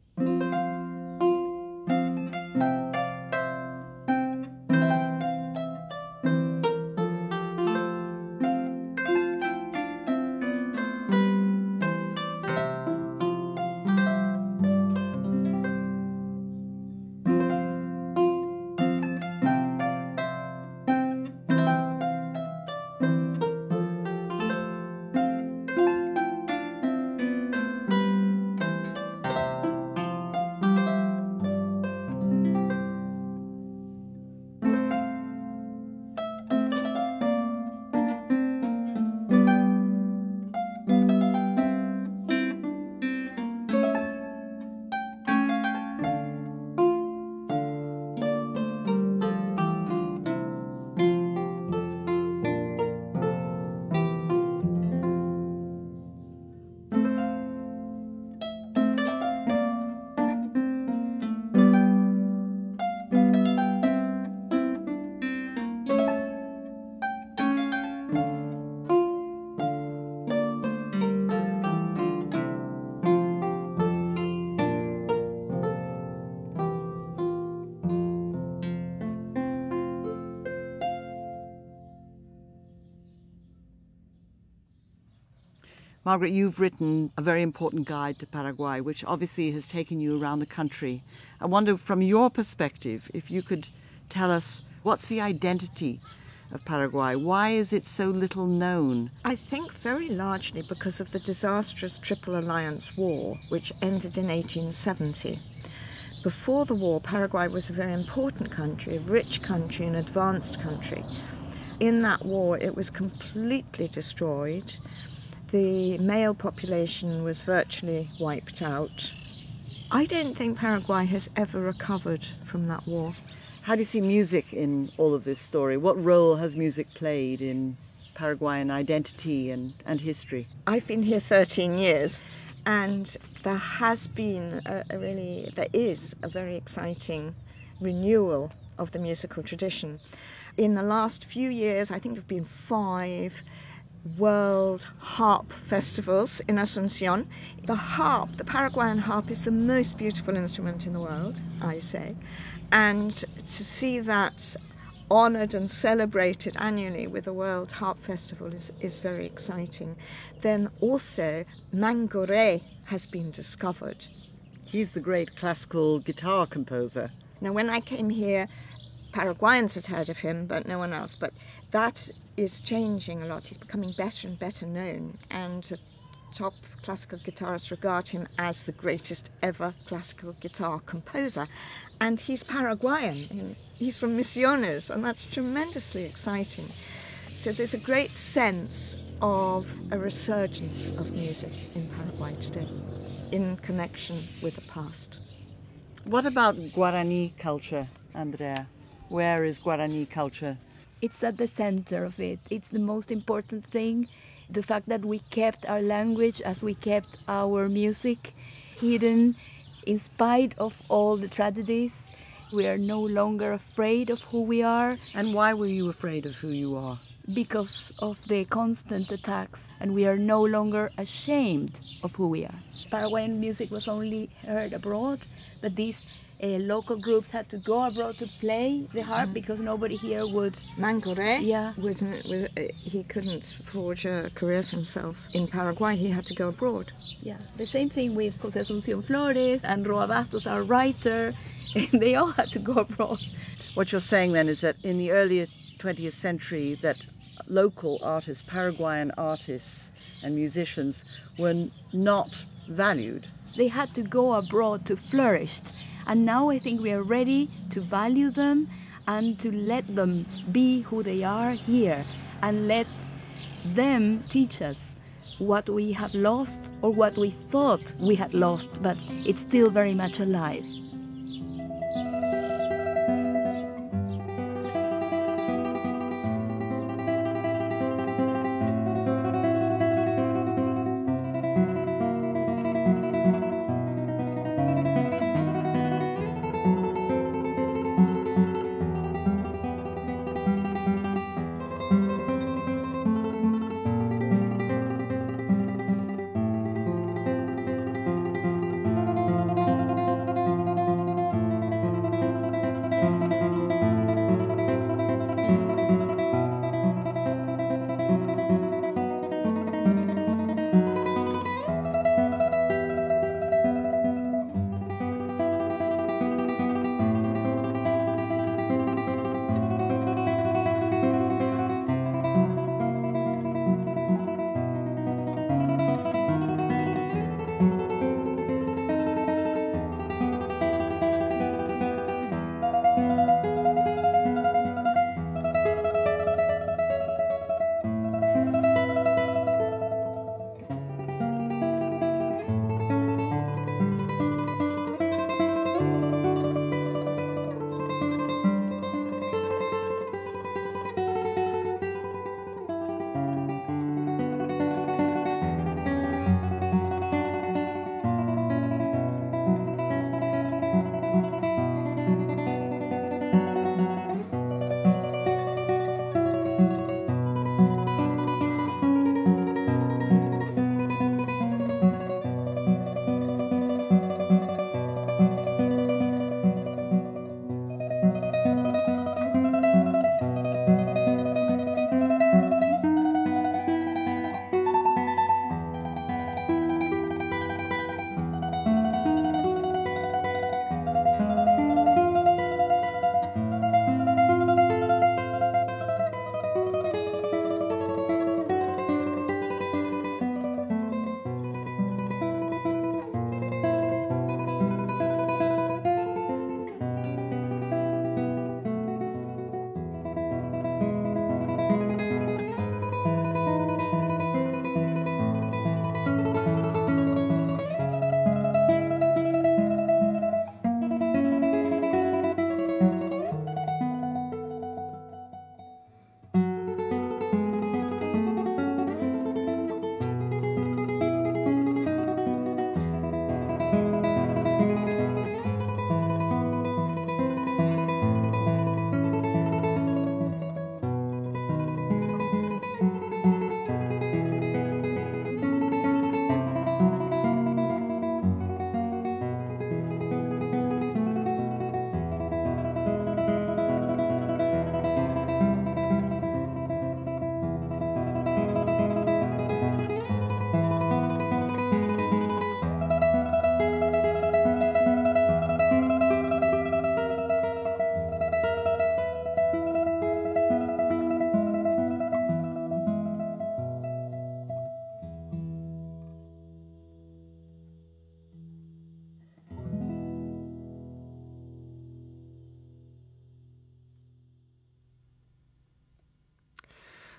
S5: Margaret, you've written a very important guide to Paraguay, which obviously has taken you around the country. I wonder, from your perspective, if you could tell us what's the identity of Paraguay? Why is it so little known?
S15: I think very largely because of the disastrous Triple Alliance War, which ended in eighteen seventy. Before the war, Paraguay was a very important country, a rich country, an advanced country. In that war, it was completely destroyed. The male population was virtually wiped out. I don't think Paraguay has ever recovered from that war.
S5: How do you see music in all of this story? What role has music played in Paraguayan identity and, and history?
S15: I've been here thirteen years, and there has been a, a really, there is a very exciting renewal of the musical tradition. In the last few years, I think there have been five World Harp Festivals in Asunción. The harp, the Paraguayan harp, is the most beautiful instrument in the world, I say. And to see that honoured and celebrated annually with the World Harp Festival is, is very exciting. Then also Mangoré has been discovered.
S5: He's the great classical guitar composer.
S15: Now, when I came here, Paraguayans had heard of him, but no one else. But that is changing a lot. He's becoming better and better known. And top classical guitarists regard him as the greatest ever classical guitar composer. And he's Paraguayan. He's from Misiones, and that's tremendously exciting. So there's a great sense of a resurgence of music in Paraguay today, in connection with the past.
S5: What about Guarani culture, Andrea? Where is Guarani culture?
S6: It's at the center of it. It's the most important thing. The fact that we kept our language as we kept our music hidden in spite of all the tragedies. We are no longer afraid of who we are.
S5: And why were you afraid of who you are?
S6: Because of the constant attacks, and we are no longer ashamed of who we are. Paraguayan music was only heard abroad, but these uh, local groups had to go abroad to play the harp mm. because nobody here would.
S15: Mancoré,
S6: yeah,
S15: was, was, uh, he couldn't forge a career for himself in Paraguay. He had to go abroad.
S6: Yeah, the same thing with José Asunción Flores and Roa Bastos, our writer. They all had to go abroad.
S5: What you're saying then is that in the earlier twentieth century, that local artists, Paraguayan artists and musicians were not valued.
S6: They had to go abroad to flourish. And now I think we are ready to value them and to let them be who they are here and let them teach us what we have lost or what we thought we had lost, but it's still very much alive.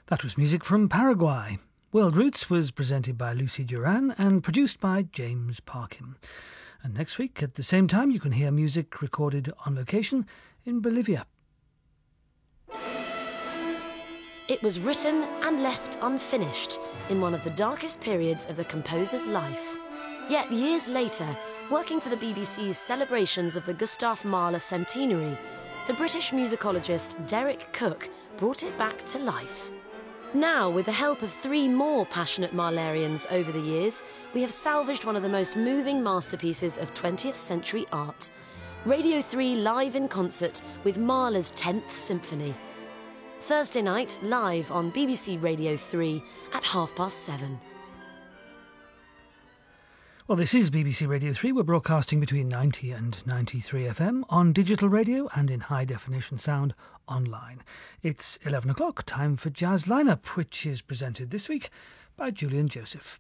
S2: That was music from Paraguay. World Roots was presented by Lucy Duran and produced by James Parkin. And next week, at the same time, you can hear music recorded on location in Bolivia.
S17: It was written and left unfinished in one of the darkest periods of the composer's life. Yet years later, working for the B B C's celebrations of the Gustav Mahler centenary, the British musicologist Derek Cook brought it back to life. Now, with the help of three more passionate Mahlerians over the years, we have salvaged one of the most moving masterpieces of twentieth century art. Radio three live in concert with Mahler's tenth Symphony. Thursday night, live on B B C Radio three at half past seven.
S2: Well, this is B B C Radio three. We're broadcasting between ninety and ninety-three F M on digital radio and in high-definition sound online. It's eleven o'clock, time for Jazz Lineup, which is presented this week by Julian Joseph.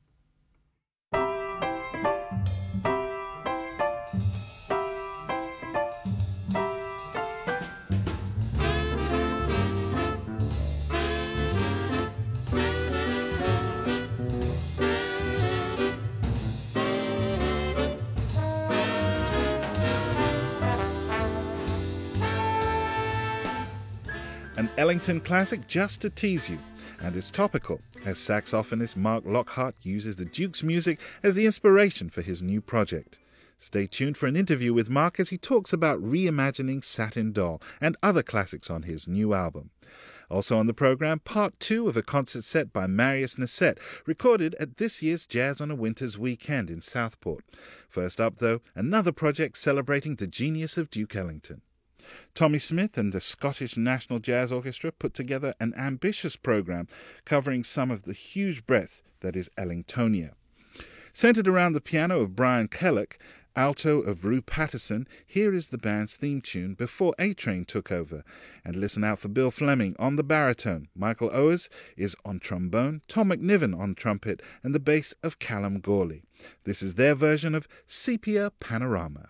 S1: An Ellington classic just to tease you, and is topical, as saxophonist Mark Lockhart uses the Duke's music as the inspiration for his new project. Stay tuned for an interview with Mark as he talks about reimagining Satin Doll and other classics on his new album. Also on the programme, part two of a concert set by Marius Nasset, recorded at this year's Jazz on a Winter's Weekend in Southport. First up, though, another project celebrating the genius of Duke Ellington. Tommy Smith and the Scottish National Jazz Orchestra put together an ambitious programme covering some of the huge breadth that is Ellingtonia. Centred around the piano of Brian Kellock, alto of Rue Patterson, here is the band's theme tune before A-Train took over. And listen out for Bill Fleming on the baritone. Michael Owers is on trombone, Tom McNiven on trumpet, and the bass of Callum Gawley. This is their version of Sepia Panorama.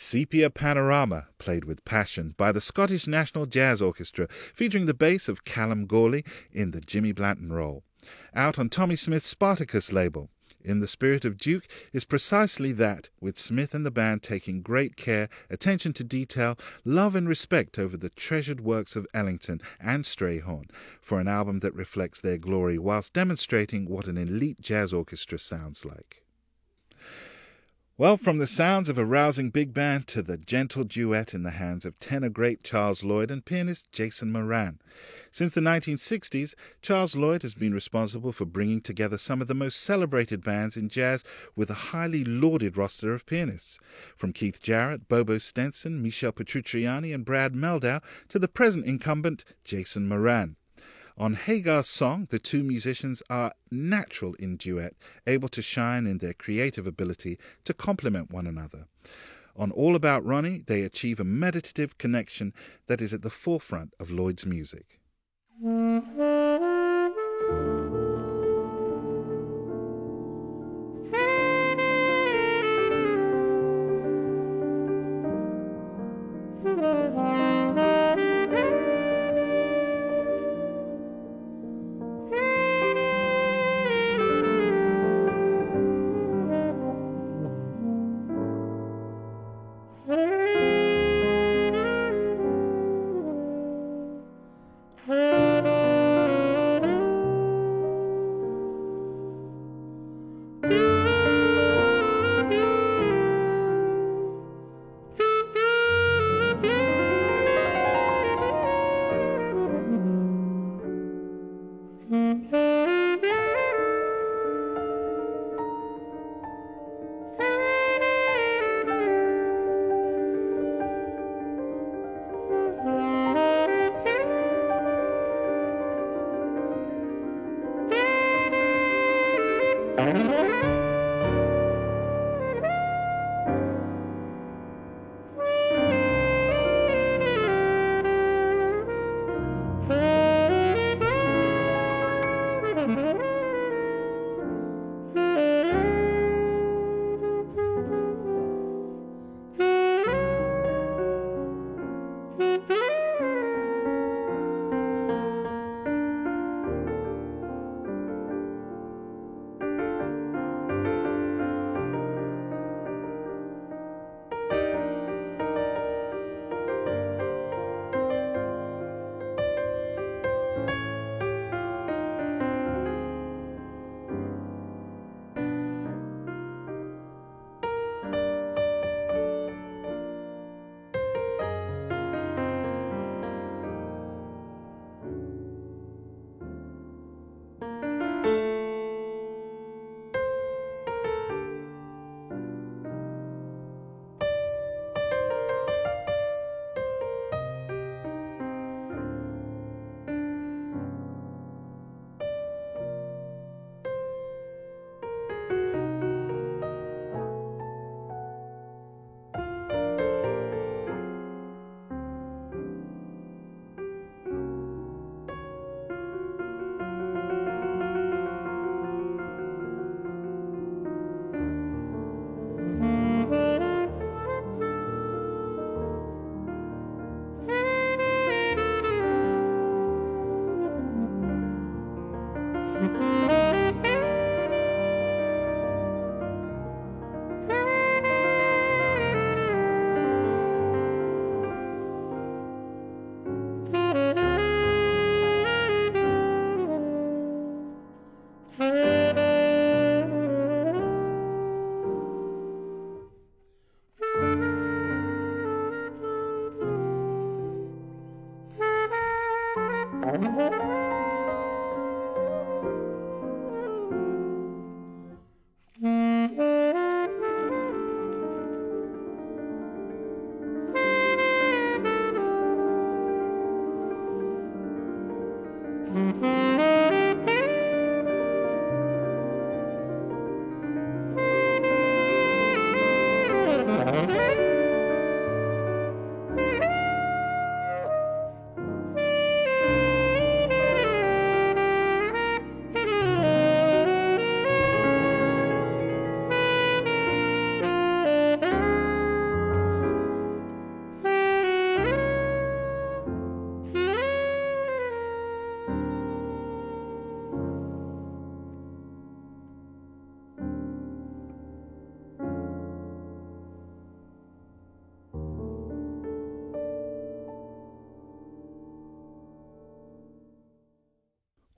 S1: Sepia Panorama, played with passion by the Scottish National Jazz Orchestra, featuring the bass of Callum Gawley in the Jimmy Blanton role. Out on Tommy Smith's Spartacus label. In the Spirit of Duke is precisely that, with Smith and the band taking great care, attention to detail, love and respect over the treasured works of Ellington and Strayhorn, for an album that reflects their glory whilst demonstrating what an elite jazz orchestra sounds like. Well, from the sounds of a rousing big band to the gentle duet in the hands of tenor great Charles Lloyd and pianist Jason Moran. Since the nineteen sixties, Charles Lloyd has been responsible for bringing together some of the most celebrated bands in jazz with a highly lauded roster of pianists. From Keith Jarrett, Bobo Stenson, Michel Petrucciani and Brad Mehldau to the present incumbent Jason Moran. On Hagar's Song, the two musicians are natural in duet, able to shine in their creative ability to complement one another. On All About Ronnie, they achieve a meditative connection that is at the forefront of Lloyd's music.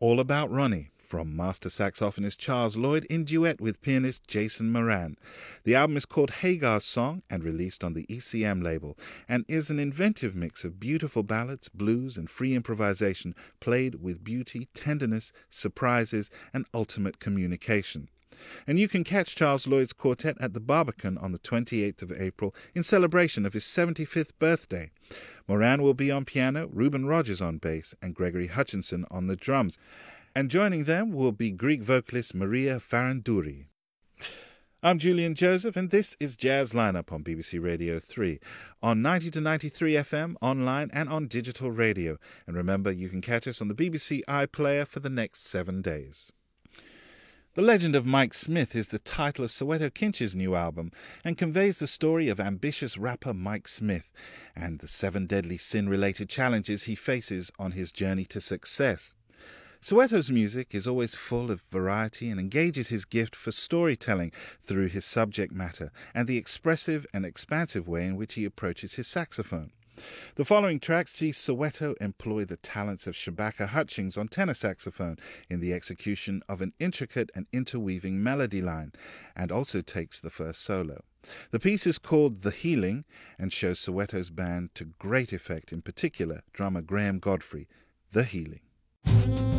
S1: All About Ronnie, from master saxophonist Charles Lloyd in duet with pianist Jason Moran. The album is called Hagar's Song and released on the E C M label, and is an inventive mix of beautiful ballads, blues, and free improvisation played with beauty, tenderness, surprises, and ultimate communication. And you can catch Charles Lloyd's quartet at the Barbican on the twenty-eighth of April in celebration of his seventy-fifth birthday. Moran will be on piano, Reuben Rogers on bass, and Gregory Hutchinson on the drums. And joining them will be Greek vocalist Maria Farandouri. I'm Julian Joseph, and this is Jazz Lineup on B B C Radio three, on ninety to ninety-three F M, online and on digital radio. And remember, you can catch us on the B B C iPlayer for the next seven days. The Legend of Mike Smith is the title of Soweto Kinch's new album and conveys the story of ambitious rapper Mike Smith and the seven deadly sin-related challenges he faces on his journey to success. Soweto's music is always full of variety and engages his gift for storytelling through his subject matter and the expressive and expansive way in which he approaches his saxophone. The following track sees Soweto employ the talents of Shabaka Hutchings on tenor saxophone in the execution of an intricate and interweaving melody line, and also takes the first solo. The piece is called The Healing and shows Soweto's band to great effect, in particular drummer Graham Godfrey. The Healing.